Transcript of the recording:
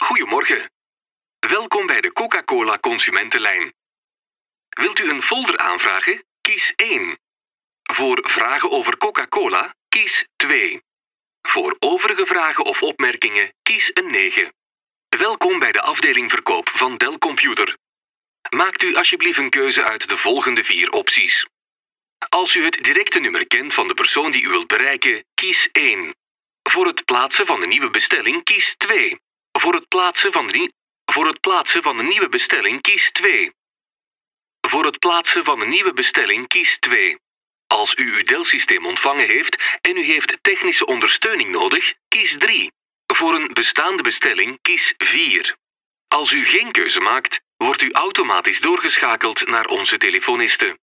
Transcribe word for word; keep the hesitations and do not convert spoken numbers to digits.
Goedemorgen. Welkom bij de Coca-Cola Consumentenlijn. Wilt u een folder aanvragen? Kies één. Voor vragen over Coca-Cola, kies twee. Voor overige vragen of opmerkingen, kies een negen. Welkom bij de afdeling verkoop van Dell Computer. Maakt u alsjeblieft een keuze uit de volgende vier opties. Als u het directe nummer kent van de persoon die u wilt bereiken, kies één. Voor het plaatsen van een nieuwe bestelling, kies twee. Voor het plaatsen van een, voor het plaatsen van een nieuwe bestelling, kies twee. Voor het plaatsen van een nieuwe bestelling, kies twee. Als u uw Dell-systeem ontvangen heeft en u heeft technische ondersteuning nodig, kies drie. Voor een bestaande bestelling, kies vier. Als u geen keuze maakt, wordt u automatisch doorgeschakeld naar onze telefoniste.